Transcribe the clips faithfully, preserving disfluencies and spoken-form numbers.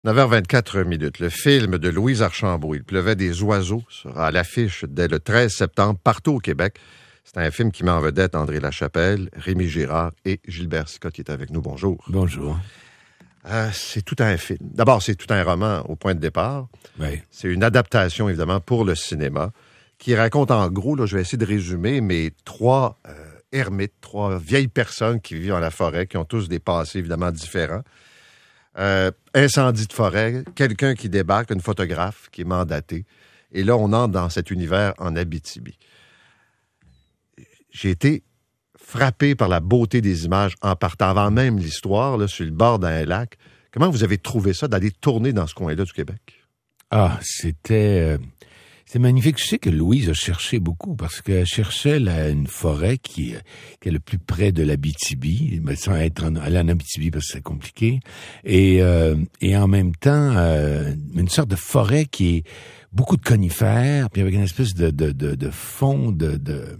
neuf heures vingt-quatre minutes. Le film de Louise Archambault, Il pleuvait des oiseaux, sera à l'affiche dès le treize septembre partout au Québec. C'est un film qui met en vedette André Lachapelle, Rémi Girard et Gilbert Sicotte qui est avec nous. Bonjour. Bonjour. Euh, c'est tout un film. D'abord, c'est tout un roman au point de départ. Oui. C'est une adaptation, évidemment, pour le cinéma qui raconte en gros, là, je vais essayer de résumer, mais trois euh, ermites, trois vieilles personnes qui vivent dans la forêt, qui ont tous des passés, évidemment, différents. Euh, incendie de forêt, quelqu'un qui débarque, une photographe qui est mandatée. Et là, on entre dans cet univers en Abitibi. J'ai été frappé par la beauté des images en partant, avant même l'histoire, là, sur le bord d'un lac. Comment vous avez trouvé ça d'aller tourner dans ce coin-là du Québec? Ah, c'était... Euh, c'est magnifique. Je sais que Louise a cherché beaucoup parce qu'elle cherchait là, une forêt qui, qui est le plus près de l'Abitibi, mais sans être en, aller en Abitibi parce que c'est compliqué. Et, euh, et en même temps, euh, une sorte de forêt qui est beaucoup de conifères, puis avec une espèce de, de, de, de fond de... de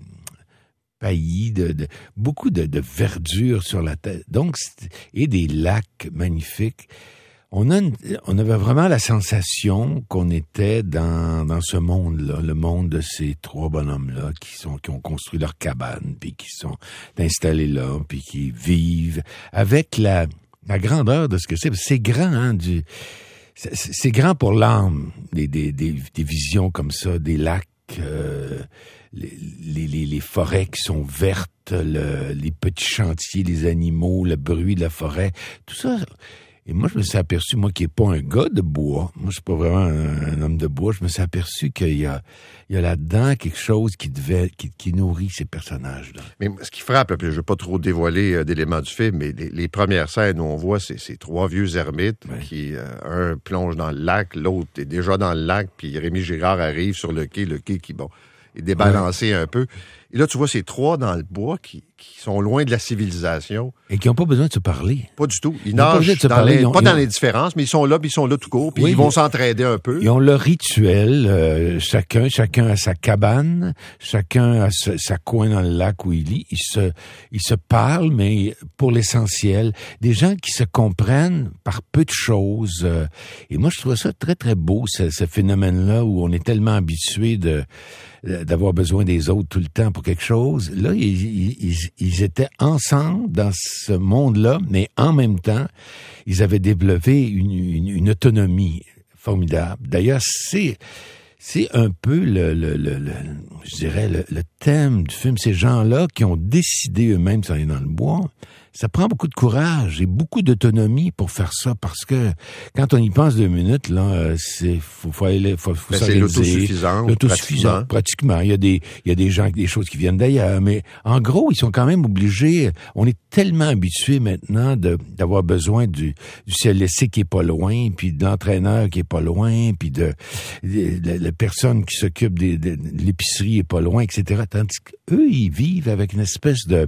paillis, de, de, beaucoup de, de verdure sur la tête, donc, et des lacs magnifiques. On, a une, on avait vraiment la sensation qu'on était dans, dans ce monde-là, le monde de ces trois bonhommes-là qui sont, qui ont construit leur cabane, puis qui sont installés là, puis qui vivent avec la, la grandeur de ce que c'est. C'est grand, hein, du, c'est, c'est grand pour l'âme, des, des, des, des visions comme ça, des lacs, euh, Les, les, les forêts qui sont vertes, le, les petits chantiers, les animaux, le bruit de la forêt, tout ça. Et moi, je me suis aperçu, moi qui n'ai pas un gars de bois, moi je suis pas vraiment un, un homme de bois, je me suis aperçu qu'il y a, il y a là-dedans quelque chose qui devait, qui, qui nourrit ces personnages-là. Mais ce qui frappe, là, puis je ne veux pas trop dévoiler euh, d'éléments du film, mais les, les premières scènes où on voit ces, ces trois vieux ermites ouais. qui, euh, un plonge dans le lac, l'autre est déjà dans le lac, puis Rémi Girard arrive sur le quai, le quai qui, bon, est débalancé ouais. un peu. Et là, tu vois ces trois dans le bois qui, qui sont loin de la civilisation. Et qui n'ont pas besoin de se parler. Pas du tout. Ils, ils nagent pas, dans les, ont, pas dans ont... les différences, mais ils sont là, puis ils sont là tout court, puis oui, ils vont s'entraider un peu. Ils ont leur rituel. Euh, chacun, chacun a sa cabane, chacun a sa, sa coin dans le lac où il lit. Ils se, ils se parlent, mais pour l'essentiel, des gens qui se comprennent par peu de choses. Euh, et moi, je trouve ça très, très beau, ce, ce phénomène-là, où on est tellement habitué de... d'avoir besoin des autres tout le temps pour quelque chose. Là, ils, ils, ils étaient ensemble dans ce monde-là, mais en même temps, ils avaient développé une, une, une autonomie formidable. D'ailleurs, c'est c'est un peu le, le, le, le je dirais le, le thème du film. Ces gens-là qui ont décidé eux-mêmes d'aller dans le bois. Ça prend beaucoup de courage et beaucoup d'autonomie pour faire ça, parce que quand on y pense deux minutes, là, c'est faut faut aller, faut, faut ben c'est l'autosuffisant, l'autosuffisant, pratiquement. pratiquement. Il y a des, il y a des gens, des choses qui viennent d'ailleurs, mais en gros, ils sont quand même obligés. On est tellement habitués maintenant de d'avoir besoin du, du C L S C qui est pas loin, puis de l'entraîneur qui est pas loin, puis de, de, de la personne qui s'occupe de, de, de l'épicerie est pas loin, et cetera. Tandis qu'eux, ils vivent avec une espèce de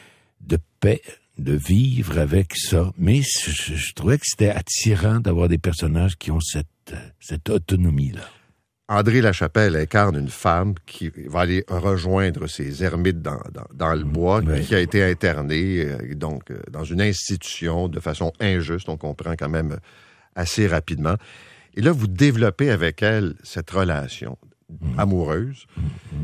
de paix, de vivre avec ça. Mais je, je trouvais que c'était attirant d'avoir des personnages qui ont cette, cette autonomie-là. André Lachapelle incarne une femme qui va aller rejoindre ses ermites dans, dans, dans le bois, oui. qui a été internée euh, donc, euh, dans une institution de façon injuste, on comprend quand même assez rapidement. Et là, vous développez avec elle cette relation mmh. amoureuse mmh.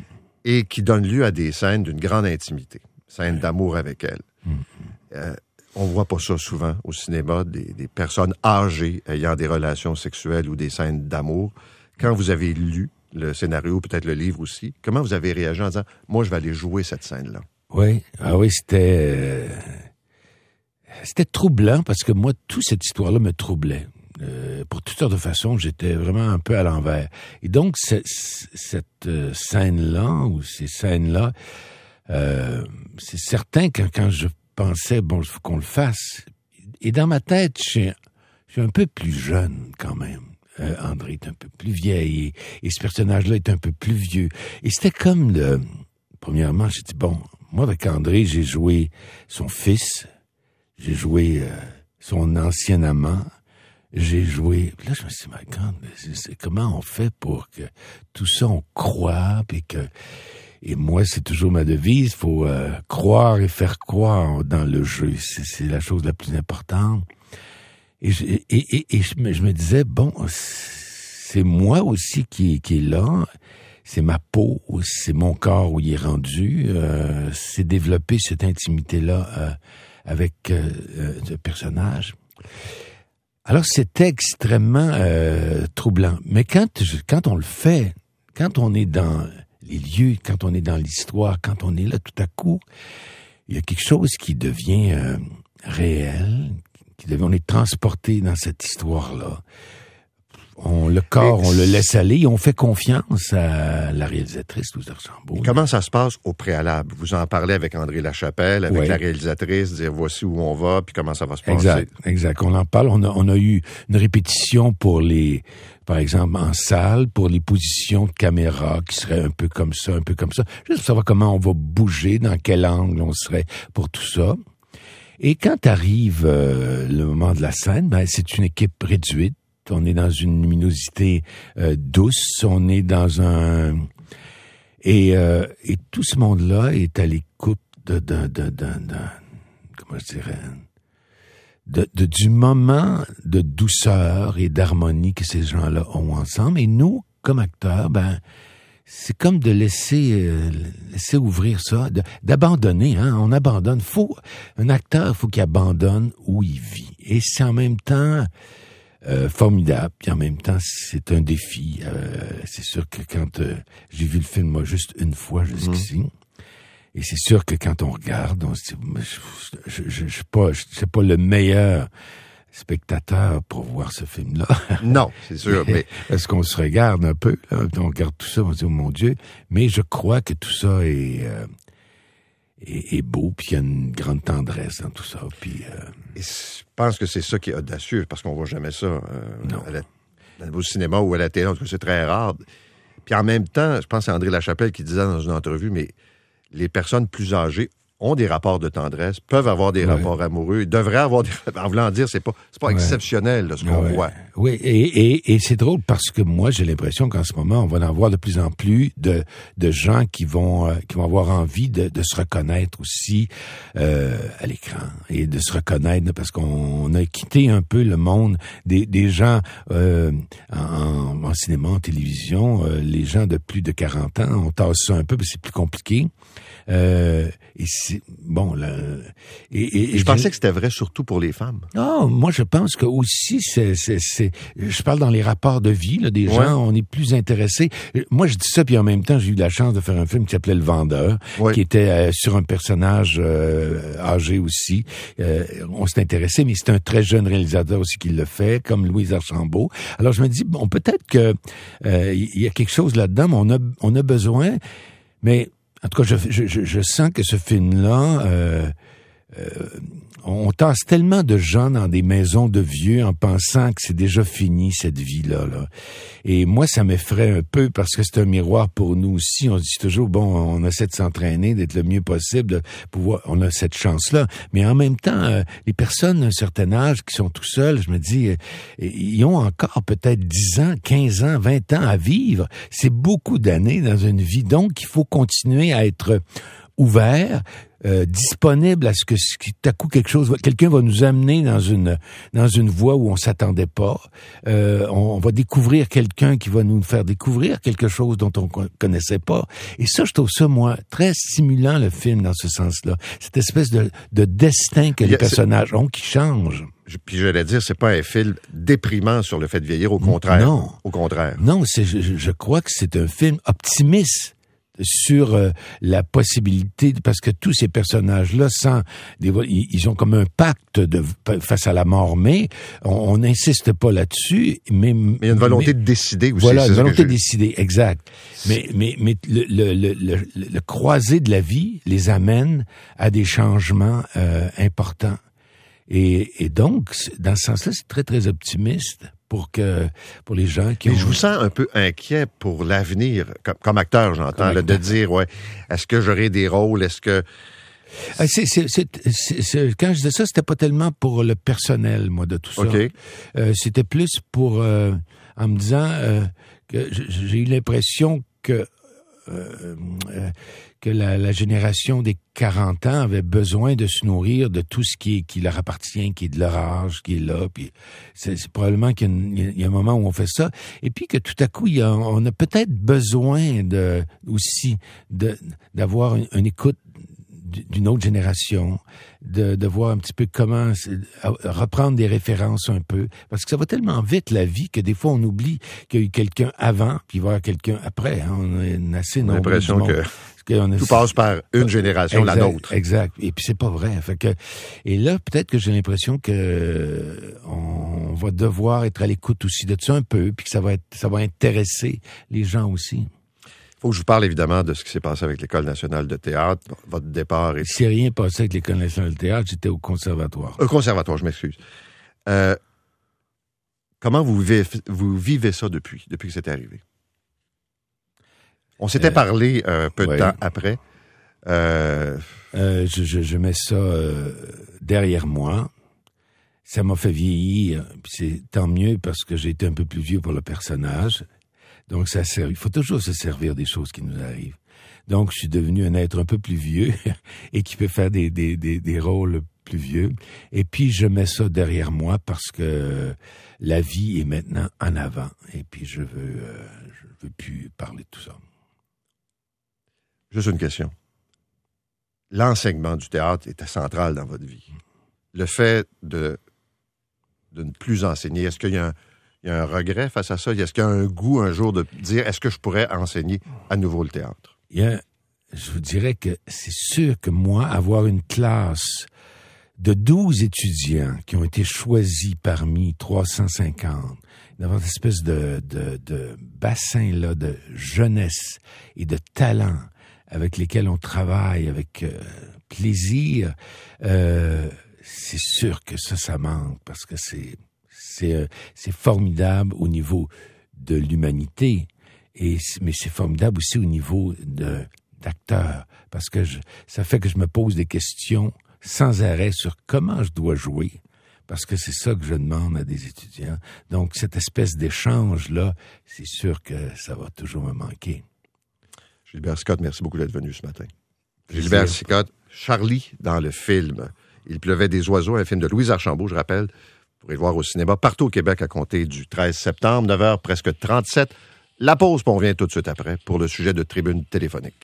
et qui donne lieu à des scènes d'une grande intimité, scènes oui. d'amour avec elle. Mmh. Euh, on voit pas ça souvent au cinéma, des, des personnes âgées ayant des relations sexuelles ou des scènes d'amour. Quand vous avez lu le scénario, peut-être le livre aussi, comment vous avez réagi en disant « Moi, je vais aller jouer cette scène-là » ? Oui, ah oui, c'était... Euh, c'était troublant parce que moi, toute cette histoire-là me troublait. Euh, pour toutes sortes de façons, j'étais vraiment un peu à l'envers. Et donc, c'est, cette euh, scène-là, ou ces scènes-là, euh, c'est certain que quand je pensais, bon, il faut qu'on le fasse. Et dans ma tête, je suis, je suis un peu plus jeune quand même. Euh, André est un peu plus vieille et, et ce personnage-là est un peu plus vieux. Et c'était comme le... Premièrement, j'ai dit, bon, moi avec André, j'ai joué son fils, j'ai joué euh, son ancien amant, j'ai joué... Puis là, je me suis dit, my God, c'est, c'est, comment on fait pour que tout ça, on croit, puis que... Et moi, c'est toujours ma devise, il faut euh, croire et faire croire dans le jeu. C'est, c'est la chose la plus importante. Et je, et, et, et je, me, je me disais, bon, c'est moi aussi qui, qui est là, c'est ma peau, c'est mon corps où il est rendu, euh, c'est développer cette intimité-là euh, avec euh, euh, ce personnage. Alors, c'était extrêmement euh, troublant. Mais quand, quand on le fait, quand on est dans les lieux, quand on est dans l'histoire, quand on est là, tout à coup, il y a quelque chose qui devient euh, réel, qui devient, on est transporté dans cette histoire-là. On, le corps, on le laisse aller et on fait confiance à la réalisatrice, Louise Archambault. Comment ça se passe au préalable? Vous en parlez avec André Lachapelle, avec ouais. la réalisatrice, dire voici où on va, puis comment ça va se passer. Exact, exact. On en parle. On a, on a eu une répétition pour les, par exemple, en salle, pour les positions de caméra qui seraient un peu comme ça, un peu comme ça. Juste pour savoir comment on va bouger, dans quel angle on serait pour tout ça. Et quand arrive euh, le moment de la scène, ben, c'est une équipe réduite. On est dans une luminosité euh, douce, on est dans un... Et, euh, et tout ce monde-là est à l'écoute de, de, de, de, de comment je dirais, de, de, du moment de douceur et d'harmonie que ces gens-là ont ensemble. Et nous, comme acteurs, ben, c'est comme de laisser, euh, laisser ouvrir ça, de, d'abandonner, hein, on abandonne. Faut, un acteur, faut qu'il abandonne où il vit. Et c'est en même temps... Euh, formidable, puis en même temps c'est un défi. Euh, c'est sûr que quand euh, j'ai vu le film moi juste une fois jusqu'ici, mmh. et c'est sûr que quand on regarde, on se dit, je, je, je, je suis pas, je suis pas le meilleur spectateur pour voir ce film-là. Non, c'est sûr, mais parce qu'on se regarde un peu, là, on regarde tout ça, on se dit oh mon Dieu, mais je crois que tout ça est euh, est, est beau, puis il y a une grande tendresse dans tout ça, puis. Euh, Et je pense que c'est ça qui est audacieux, parce qu'on voit jamais ça euh, à la, au cinéma ou à la télé, en tout cas, c'est très rare. Puis en même temps, je pense que c'est André Lachapelle qui disait dans une entrevue, mais les personnes plus âgées ont des rapports de tendresse, peuvent avoir des ouais. rapports amoureux, devraient avoir des... En voulant dire, c'est pas, c'est pas ouais. exceptionnel, là, ce qu'on ouais. voit. Oui, et, et, et c'est drôle parce que moi, j'ai l'impression qu'en ce moment, on va en voir de plus en plus de, de gens qui vont, euh, qui vont avoir envie de, de se reconnaître aussi euh, à l'écran et de se reconnaître parce qu'on on a quitté un peu le monde des, des gens euh, en, en cinéma, en télévision, euh, les gens de plus de quarante ans, on tasse ça un peu parce que c'est plus compliqué. Euh, et c'est, bon, là, et, et, et je pensais que c'était vrai surtout pour les femmes. Non, moi je pense que aussi c'est, c'est, c'est, je parle dans les rapports de vie, là, des ouais. gens, on est plus intéressés. Moi je dis ça, puis en même temps j'ai eu la chance de faire un film qui s'appelait Le Vendeur, ouais. qui était euh, sur un personnage euh, âgé aussi. Euh, on s'est intéressé, mais c'est un très jeune réalisateur aussi qui le fait, comme Louise Archambault. Alors je me dis bon, peut-être que euh, il y a quelque chose là-dedans, mais on a, on a besoin, mais en tout cas, je, je, je sens que ce film-là, euh, euh, on tasse tellement de gens dans des maisons de vieux en pensant que c'est déjà fini, cette vie-là. Là. Et moi, ça m'effraie un peu parce que c'est un miroir pour nous aussi. On se dit toujours, bon, on essaie de s'entraîner, d'être le mieux possible, de pouvoir, on a cette chance-là. Mais en même temps, euh, les personnes d'un certain âge qui sont tout seuls, je me dis, euh, ils ont encore peut-être dix ans, quinze ans, vingt ans à vivre. C'est beaucoup d'années dans une vie. Donc, il faut continuer à être ouvert, euh, disponible à ce que tout à coup quelque chose, quelqu'un va nous amener dans une dans une voie où on s'attendait pas. Euh, on, on va découvrir quelqu'un qui va nous faire découvrir quelque chose dont on connaissait pas. Et ça, je trouve ça moi très stimulant le film dans ce sens-là. Cette espèce de de destin que les personnages ont qui change. Puis j'allais dire, c'est pas un film déprimant sur le fait de vieillir, au contraire. Non, au contraire. Non, c'est je, je crois que c'est un film optimiste sur euh, la possibilité, parce que tous ces personnages-là, sans, des, ils ont comme un pacte de, face à la mort, mais on n'insiste pas là-dessus. Mais, mais il y a une volonté mais, de décider aussi. Voilà, une volonté de décider, exact. Mais, mais, mais le, le, le, le, le croisé de la vie les amène à des changements euh, importants. Et, et donc, dans ce sens-là, c'est très, très optimiste pour que pour les gens qui Mais ont... je vous sens un peu inquiet pour l'avenir, comme, comme acteur, j'entends, là, de dire, ouais, est-ce que j'aurai des rôles, est-ce que... C'est, c'est, c'est, c'est, c'est, quand je disais ça, c'était pas tellement pour le personnel, moi, de tout ça. Okay. Euh, c'était plus pour... Euh, en me disant euh, que j'ai eu l'impression que euh, euh, que la, la génération des quarante ans avait besoin de se nourrir de tout ce qui, est, qui leur appartient, qui est de leur âge, qui est là. Puis c'est, c'est probablement qu'il y a, une, il y a un moment où on fait ça. Et puis que tout à coup, il y a, on a peut-être besoin de aussi de d'avoir une, une écoute d'une autre génération, de, de voir un petit peu comment reprendre des références un peu, parce que ça va tellement vite la vie que des fois on oublie qu'il y a eu quelqu'un avant, puis il va y avoir quelqu'un après. Hein. On a assez on a l'impression que a... tout passe par une génération, exact, la nôtre. Exact. Et puis c'est pas vrai. Fait que et là peut-être que j'ai l'impression que on va devoir être à l'écoute aussi de ça un peu, puis que ça va être ça va intéresser les gens aussi. Il faut que je vous parle évidemment de ce qui s'est passé avec l'École nationale de théâtre. Votre départ est... Il s'est rien passé avec l'École nationale de théâtre, j'étais au conservatoire. Au conservatoire, je m'excuse. Euh, comment vous vivez, vous vivez ça depuis, depuis que c'est arrivé? On s'était euh, parlé un peu de ouais. temps après. Euh... Euh, je, je, je mets ça euh, derrière moi. Ça m'a fait vieillir. C'est tant mieux parce que j'ai été un peu plus vieux pour le personnage. Donc, ça sert, il faut toujours se servir des choses qui nous arrivent. Donc, je suis devenu un être un peu plus vieux et qui peut faire des, des, des, des rôles plus vieux. Et puis, je mets ça derrière moi parce que la vie est maintenant en avant. Et puis, je veux, euh, je veux plus parler de tout ça. Juste une question. L'enseignement du théâtre était central dans votre vie. Le fait de, de ne plus enseigner, est-ce qu'il y a un Il y a un regret face à ça? Est-ce qu'il y a un goût un jour de dire, est-ce que je pourrais enseigner à nouveau le théâtre? Il y a, je vous dirais que c'est sûr que moi, avoir une classe de douze étudiants qui ont été choisis parmi trois cent cinquante, d'avoir cette espèce de, de, de bassin-là de jeunesse et de talent avec lesquels on travaille avec euh, plaisir, euh, c'est sûr que ça, ça manque parce que c'est... C'est, euh, c'est formidable au niveau de l'humanité, et, mais c'est formidable aussi au niveau de, d'acteur, parce que je, ça fait que je me pose des questions sans arrêt sur comment je dois jouer, parce que c'est ça que je demande à des étudiants. Donc, cette espèce d'échange-là, c'est sûr que ça va toujours me manquer. Gilbert Scott, merci beaucoup d'être venu ce matin. Gilbert Scott, Charlie dans le film « Il pleuvait des oiseaux », un film de Louise Archambault, je rappelle. Vous pourrez le voir au cinéma partout au Québec à compter du treize septembre, neuf heures presque trente-sept. La pause, puis on revient tout de suite après pour le sujet de Tribune téléphonique.